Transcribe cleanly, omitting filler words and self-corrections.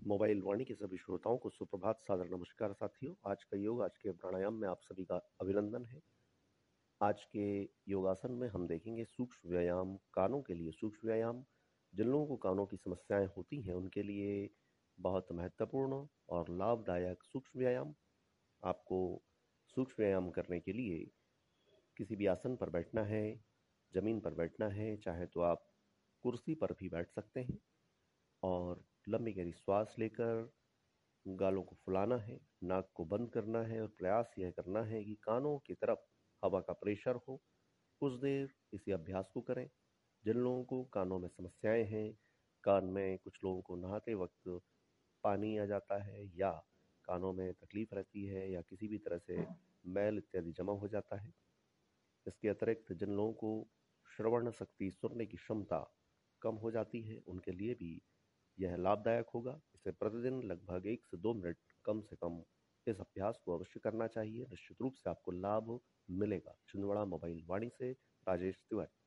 Mobile वाणी के सभी श्रोताओं को सुप्रभात, सादर नमस्कार साथियों। आज का योग, आज के प्राणायाम में आप सभी का अभिनंदन है। आज के योगासन में हम देखेंगे सूक्ष्म व्यायाम, कानों के लिए सूक्ष्म व्यायाम। जिन लोगों को कानों की समस्याएं होती हैं उनके लिए बहुत महत्वपूर्ण और लाभदायक सूक्ष्म व्यायाम। आपको सूक्ष्म व्यायाम करने के लिए किसी भी आसन पर बैठना है, जमीन पर बैठना है, चाहे तो आप कुर्सी पर भी बैठ सकते हैं और लंबी गहरी श्वास लेकर गालों को फुलाना है, नाक को बंद करना है और प्रयास यह करना है कि कानों की तरफ हवा का प्रेशर हो। कुछ देर इसी अभ्यास को करें। जिन लोगों को कानों में समस्याएं हैं, कान में कुछ लोगों को नहाते वक्त पानी आ जाता है या कानों में तकलीफ रहती है या किसी भी तरह से मैल इत्यादि जमा हो जाता है। इसके अतिरिक्त जिन लोगों को श्रवण शक्ति, सुनने की क्षमता कम हो जाती है, उनके लिए भी यह लाभदायक होगा। इसे प्रतिदिन लगभग 1 से 2 मिनट कम से कम इस अभ्यास को अवश्य करना चाहिए। निश्चित रूप से आपको लाभ मिलेगा। छिंदवाड़ा मोबाइल वाणी से राजेश तिवारी।